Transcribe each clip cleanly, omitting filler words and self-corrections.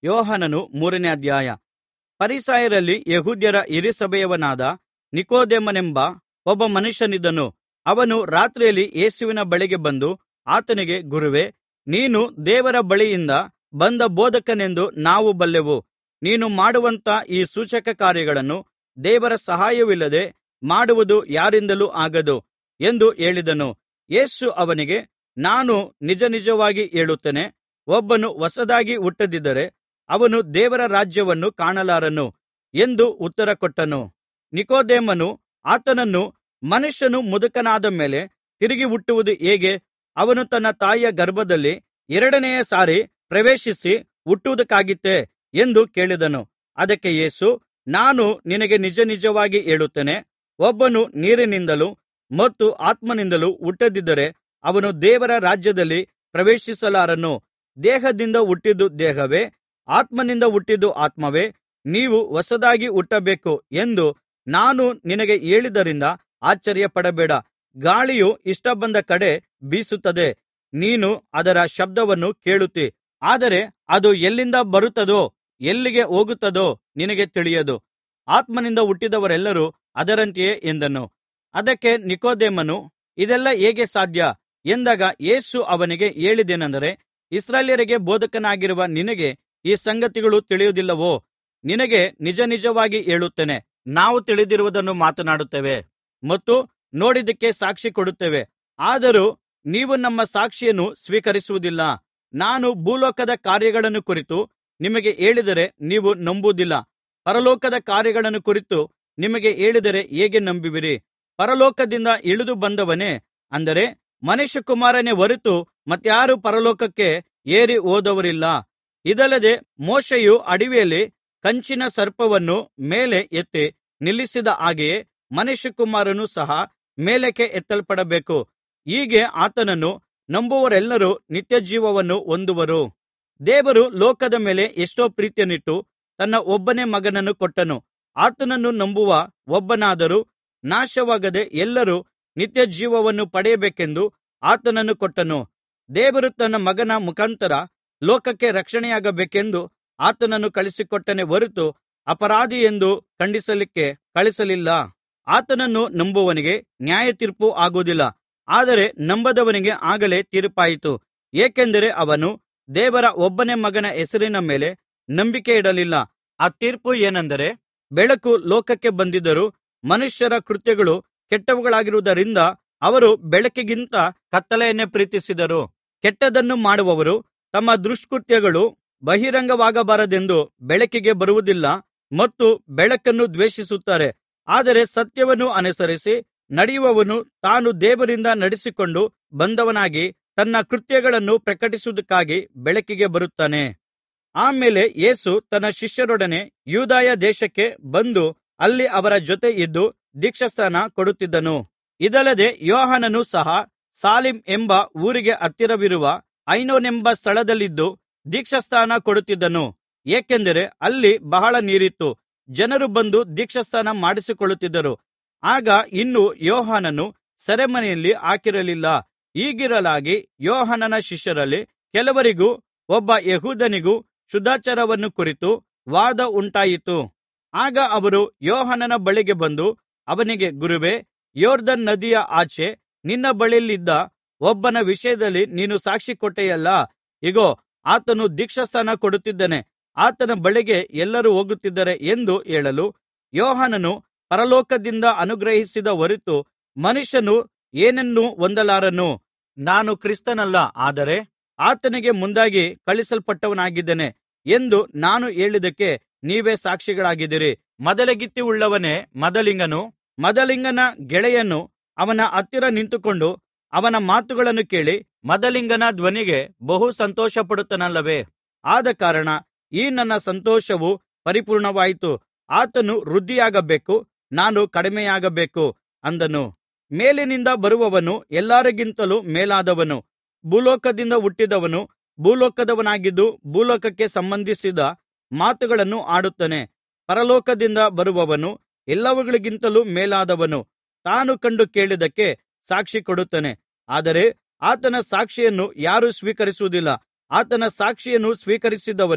ಯೋಹಾನನು 3ನೇ ಅಧ್ಯಾಯ. ಫರಿಸಾಯರಲ್ಲಿ ಯೆಹೂದ್ಯರ ಹಿರೀಸಭೆಯವನಾದ ನಿಕೊದೇಮನೆಂಬ ಒಬ್ಬ ಮನುಷ್ಯನಿದ್ದನು. ಅವನು ರಾತ್ರಿಯಲ್ಲಿ ಯೇಸುವಿನ ಬಳಿಗೆ ಬಂದು ಆತನಿಗೆ, ಗುರುವೇ, ನೀನು ದೇವರ ಬಳಿಯಿಂದ ಬಂದ ಬೋಧಕನೆಂದು ನಾವು ಬಲ್ಲೆವು. ನೀನು ಮಾಡುವಂಥ ಈ ಸೂಚಕಕಾರ್ಯಗಳನ್ನು ದೇವರ ಸಹಾಯವಿಲ್ಲದೆ ಮಾಡುವುದು ಯಾರಿಂದಲೂ ಆಗದು ಎಂದು ಹೇಳಿದನು. ಯೇಸು ಅವನಿಗೆ, ನಾನು ನಿಜನಿಜವಾಗಿ ಹೇಳುತ್ತೇನೆ, ಒಬ್ಬನು ಹೊಸದಾಗಿ ಹುಟ್ಟದಿದ್ದರೆ ಅವನು ದೇವರ ರಾಜ್ಯವನ್ನು ಕಾಣಲಾರನು ಎಂದು ಉತ್ತರಕೊಟ್ಟನು. ನಿಕೊದೇಮನು ಆತನನ್ನು, ಮನುಷ್ಯನು ಮುದುಕನಾದ ಮೇಲೆ ತಿರುಗಿ ಹುಟ್ಟುವುದು ಹೇಗೆ? ಅವನು ತನ್ನ ತಾಯಿಯ ಗರ್ಭದಲ್ಲಿ ಎರಡನೆಯ ಸಾರಿ ಪ್ರವೇಶಿಸಿ ಹುಟ್ಟುವುದಕ್ಕಾದೀತೆ ಎಂದು ಕೇಳಿದನು. ಅದಕ್ಕೆ ಯೇಸು, ನಾನು ನಿನಗೆ ನಿಜನಿಜವಾಗಿ ಹೇಳುತ್ತೇನೆ, ಒಬ್ಬನು ನೀರಿನಿಂದಲೂ ಮತ್ತು ಆತ್ಮನಿಂದಲೂ ಹುಟ್ಟದಿದ್ದರೆ ಅವನು ದೇವರ ರಾಜ್ಯದಲ್ಲಿ ಪ್ರವೇಶಿಸಲಾರನು. ದೇಹದಿಂದ ಹುಟ್ಟಿದ್ದು ದೇಹವೇ, ಆತ್ಮನಿಂದ ಹುಟ್ಟಿದ್ದು ಆತ್ಮವೇ. ನೀವು ಹೊಸದಾಗಿ ಹುಟ್ಟಬೇಕು ಎಂದು ನಾನು ನಿನಗೆ ಹೇಳಿದ್ದರಿಂದ ಆಶ್ಚರ್ಯಪಡಬೇಡ. ಗಾಳಿಯು ಇಷ್ಟ ಬಂದ ಕಡೆ ಬೀಸುತ್ತದೆ, ನೀನು ಅದರ ಶಬ್ದವನ್ನು ಕೇಳುತ್ತೀ, ಆದರೆ ಅದು ಎಲ್ಲಿಂದ ಬರುತ್ತದೋ ಎಲ್ಲಿಗೆ ಹೋಗುತ್ತದೋ ನಿನಗೆ ತಿಳಿಯದು. ಆತ್ಮನಿಂದ ಹುಟ್ಟಿದವರೆಲ್ಲರೂ ಅದರಂತೆಯೇ ಎಂದನು. ಅದಕ್ಕೆ ನಿಕೊದೇಮನು, ಇದೆಲ್ಲಾ ಹೇಗೆ ಸಾಧ್ಯ ಎಂದಾಗ ಯೇಸು ಅವನಿಗೆ ಹೇಳಿದ್ದೇನೆಂದರೆ, ಇಸ್ರಾಯೇಲ್ಯರಿಗೆ ಬೋಧಕನಾಗಿರುವ ನಿನಗೆ ಈ ಸಂಗತಿಗಳು ತಿಳಿಯುವುದಿಲ್ಲವೋ? ನಿನಗೆ ನಿಜನಿಜವಾಗಿ ಹೇಳುತ್ತೇನೆ, ನಾವು ತಿಳಿದಿರುವುದನ್ನು ಮಾತನಾಡುತ್ತೇವೆ ಮತ್ತು ನೋಡಿದ್ದಕ್ಕೆ ಸಾಕ್ಷಿ ಕೊಡುತ್ತೇವೆ, ಆದರೂ ನೀವು ನಮ್ಮ ಸಾಕ್ಷಿಯನ್ನು ಸ್ವೀಕರಿಸುವುದಿಲ್ಲ. ನಾನು ಭೂಲೋಕದ ಕಾರ್ಯಗಳನ್ನು ಕುರಿತು ನಿಮಗೆ ಹೇಳಿದರೆ ನೀವು ನಂಬುವುದಿಲ್ಲ. ಪರಲೋಕದ ಕಾರ್ಯಗಳನ್ನು ಕುರಿತು ನಿಮಗೆ ಹೇಳಿದರೆ ಹೇಗೆ ನಂಬುವಿರಿ? ಪರಲೋಕದಿಂದ ಇಳಿದು ಬಂದವನೇ, ಅಂದರೆ ಮನುಷ್ಯಕುಮಾರನೇ ಹೊರತು ಮತ್ತಾರೂ ಪರಲೋಕಕ್ಕೆ ಏರಿ ಹೋದವರಿಲ್ಲ. ಇದಲ್ಲದೆ ಮೋಶೆಯು ಅಡವಿಯಲ್ಲಿ ಕಂಚಿನ ಸರ್ಪವನ್ನು ಮೇಲೆ ಎತ್ತಿ ನಿಲ್ಲಿಸಿದ ಹಾಗೆಯೇ ಮನುಷ್ಯಕುಮಾರನು ಸಹ ಮೇಲಕ್ಕೆ ಎತ್ತಲ್ಪಡಬೇಕು. ಹೀಗೆ ಆತನನ್ನು ನಂಬುವವರೆಲ್ಲರೂ ನಿತ್ಯಜೀವವನ್ನು ಹೊಂದುವರು. ದೇವರು ಲೋಕದ ಮೇಲೆ ಎಷ್ಟೋ ಪ್ರೀತಿಯನ್ನಿಟ್ಟು ತನ್ನ ಒಬ್ಬನೇ ಮಗನನ್ನು ಕೊಟ್ಟನು. ಆತನನ್ನು ನಂಬುವ ಒಬ್ಬನಾದರೂ ನಾಶವಾಗದೆ ಎಲ್ಲರೂ ನಿತ್ಯಜೀವವನ್ನು ಪಡೆಯಬೇಕೆಂದು ಆತನನ್ನು ಕೊಟ್ಟನು. ದೇವರು ತನ್ನ ಮಗನ ಮುಖಾಂತರ ಲೋಕಕ್ಕೆ ರಕ್ಷಣೆಯಾಗಬೇಕೆಂದು ಆತನನ್ನು ಕಳುಹಿಸಿಕೊಟ್ಟನೇ ಹೊರತು ಅಪರಾಧಿಯೆಂದು ಖಂಡಿಸಲಿಕ್ಕೆ ಕಳುಹಿಸಲಿಲ್ಲ. ಆತನನ್ನು ನಂಬುವವನಿಗೆ ನ್ಯಾಯತೀರ್ಪು ಆಗುವುದಿಲ್ಲ, ಆದರೆ ನಂಬದವನಿಗೆ ಆಗಲೇ ತೀರ್ಪಾಯಿತು. ಏಕೆಂದರೆ ಅವನು ದೇವರ ಒಬ್ಬನೇ ಮಗನ ಹೆಸರಿನ ಮೇಲೆ ನಂಬಿಕೆ ಇಡಲಿಲ್ಲ. ಆ ತೀರ್ಪು ಏನೆಂದರೆ, ಬೆಳಕು ಲೋಕಕ್ಕೆ ಬಂದಿದ್ದರೂ ಮನುಷ್ಯರ ಕೃತ್ಯಗಳು ಕೆಟ್ಟವುಗಳಾಗಿರುವುದರಿಂದ ಅವರು ಬೆಳಕಿಗಿಂತ ಕತ್ತಲೆಯನ್ನೇ ಪ್ರೀತಿಸಿದರು. ಕೆಟ್ಟದ್ದನ್ನು ಮಾಡುವವರು ತಮ್ಮ ದುಷ್ಕೃತ್ಯಗಳು ಬಹಿರಂಗವಾಗಬಾರದೆಂದು ಬೆಳಕಿಗೆ ಬರುವುದಿಲ್ಲ ಮತ್ತು ಬೆಳಕನ್ನು ದ್ವೇಷಿಸುತ್ತಾರೆ. ಆದರೆ ಸತ್ಯವನ್ನು ಅನುಸರಿಸಿ ನಡೆಯುವವನು ತಾನು ದೇವರಿಂದ ನಡೆಸಿಕೊಂಡು ಬಂದವನಾಗಿ ತನ್ನ ಕೃತ್ಯಗಳನ್ನು ಪ್ರಕಟಿಸುವುದಕ್ಕಾಗಿ ಬೆಳಕಿಗೆ ಬರುತ್ತಾನೆ. ಆಮೇಲೆ ಯೇಸು ತನ್ನ ಶಿಷ್ಯರೊಡನೆ ಯೂದಾಯ ದೇಶಕ್ಕೆ ಬಂದು ಅಲ್ಲಿ ಅವರ ಜೊತೆ ಇದ್ದು ದೀಕ್ಷಾಸ್ನಾನ ಕೊಡುತ್ತಿದ್ದನು. ಇದಲ್ಲದೆ ಯೋಹಾನನು ಸಹ ಸಾಲಿಮ್ ಎಂಬ ಊರಿಗೆ ಹತ್ತಿರವಿರುವ ಐನೋನೆಂಬ ಸ್ಥಳದಲ್ಲಿದ್ದು ದೀಕ್ಷಾಸ್ನಾನ ಕೊಡುತ್ತಿದ್ದನು. ಏಕೆಂದರೆ ಅಲ್ಲಿ ಬಹಳ ನೀರಿತ್ತು, ಜನರು ಬಂದು ದೀಕ್ಷಾಸ್ನಾನ ಮಾಡಿಸಿಕೊಳ್ಳುತ್ತಿದ್ದರು. ಆಗ ಇನ್ನೂ ಯೋಹಾನನು ಸೆರೆಮನೆಯಲ್ಲಿ ಹಾಕಿರಲಿಲ್ಲ. ಹೀಗಿರಲಾಗಿ ಯೋಹಾನನ ಶಿಷ್ಯರಲ್ಲಿ ಕೆಲವರಿಗೂ ಒಬ್ಬ ಯೆಹೂದ್ಯನಿಗೂ ಶುದ್ಧಾಚಾರವನ್ನು ಕುರಿತು ವಾದ ಉಂಟಾಯಿತು. ಆಗ ಅವರು ಯೋಹಾನನ ಬಳಿಗೆ ಬಂದು ಅವನಿಗೆ, ಗುರುವೇ, ಯೊರ್ದನ್ ನದಿಯ ಆಚೆ ನಿನ್ನ ಬಳಿಯಲ್ಲಿದ್ದ ಒಬ್ಬನ ವಿಷಯದಲ್ಲಿ ನೀನು ಸಾಕ್ಷಿ ಕೊಟ್ಟೆಯಲ್ಲಾ? ಇಗೋ, ಆತನು ದೀಕ್ಷಾಸ್ನಾನ ಕೊಡುತ್ತಿದ್ದಾನೆ, ಆತನ ಬಳಿಗೆ ಎಲ್ಲರೂ ಹೋಗುತ್ತಿದ್ದಾರೆ ಎಂದು ಹೇಳಲು, ಯೋಹಾನನು ಪರಲೋಕದಿಂದ ಅನುಗ್ರಹಿಸಿದ ಹೊರತು ಮನುಷ್ಯನು ಏನನ್ನೂ ಹೊಂದಲಾರನು. ನಾನು ಕ್ರಿಸ್ತನಲ್ಲ, ಆದರೆ ಆತನಿಗೆ ಮುಂದಾಗಿ ಕಳುಹಿಸಲ್ಪಟ್ಟವನಾಗಿದ್ದೇನೆ ಎಂದು ನಾನು ಹೇಳಿದ್ದಕ್ಕೆ ನೀವೇ ಸಾಕ್ಷಿಗಳಾಗಿದ್ದೀರಿ. ಮದಲಗಿತ್ತಿಯುಳ್ಳವನೇ ಮದಲಿಂಗನು. ಮದಲಿಂಗನ ಗೆಳೆಯನು ಅವನ ಹತ್ತಿರ ನಿಂತುಕೊಂಡು ಅವನ ಮಾತುಗಳನ್ನು ಕೇಳಿ ಮದಲಿಂಗನ ಧ್ವನಿಗೆ ಬಹು ಸಂತೋಷಪಡುತ್ತಾನಲ್ಲವೇ? ಆದಕಾರಣ ಈ ನನ್ನ ಸಂತೋಷವು ಪರಿಪೂರ್ಣವಾಯಿತು. ಆತನು ವೃದ್ಧಿಯಾಗಬೇಕು, ನಾನು ಕಡಿಮೆಯಾಗಬೇಕು ಅಂದನು. ಮೇಲಿನಿಂದ ಬರುವವನು ಎಲ್ಲರಿಗಿಂತಲೂ ಮೇಲಾದವನು. ಭೂಲೋಕದಿಂದ ಹುಟ್ಟಿದವನು ಭೂಲೋಕದವನಾಗಿದ್ದು ಭೂಲೋಕಕ್ಕೆ ಸಂಬಂಧಿಸಿದ ಮಾತುಗಳನ್ನು ಆಡುತ್ತಾನೆ. ಪರಲೋಕದಿಂದ ಬರುವವನು ಎಲ್ಲವುಗಳಿಗಿಂತಲೂ ಮೇಲಾದವನು. ತಾನು ಕಂಡು ಕೇಳಿದ್ದಕ್ಕೆ ಸಾಕ್ಷಿ ಕೊಡುತ್ತಾನೆ, ಆದರೆ ಆತನ ಸಾಕ್ಷಿಯನ್ನು ಯಾರೂ ಸ್ವೀಕರಿಸುವುದಿಲ್ಲ. ಆತನ ಸಾಕ್ಷಿಯನ್ನು ಸ್ವೀಕರಿಸಿದವನು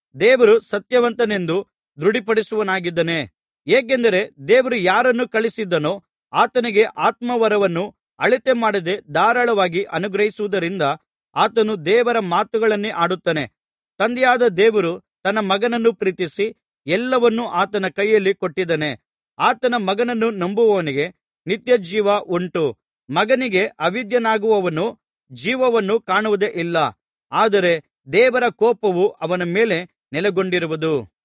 ದೇವರು ಸತ್ಯವಂತನೆಂದು ದೃಢಪಡಿಸುವವನಾಗಿದ್ದಾನೆ. ಹೇಗೆಂದರೆ ದೇವರು ಯಾರನ್ನು ಕಳುಹಿಸಿದ್ದಾನೋ ಆತನಿಗೆ ಆತ್ಮವರವನ್ನು ಅಳತೆ ಮಾಡದೆ ಧಾರಾಳವಾಗಿ ಅನುಗ್ರಹಿಸುವುದರಿಂದ ಆತನು ದೇವರ ಮಾತುಗಳನ್ನೇ ಆಡುತ್ತಾನೆ. ತಂದೆಯಾದ ದೇವರು ತನ್ನ ಮಗನನ್ನು ಪ್ರೀತಿಸಿ ಎಲ್ಲವನ್ನೂ ಆತನ ಕೈಯಲ್ಲಿ ಕೊಟ್ಟಿದ್ದಾನೆ. ಆತನ ಮಗನನ್ನು ನಂಬುವವನಿಗೆ ನಿತ್ಯಜೀವ ಉಂಟು. ಮಗನಿಗೆ ಅವಿಧೇಯನಾಗುವವನು ಜೀವವನ್ನು ಕಾಣುವುದೇ ಇಲ್ಲ, ಆದರೆ ದೇವರ ಕೋಪವು ಅವನ ಮೇಲೆ ನೆಲೆಗೊಂಡಿರುವುದು.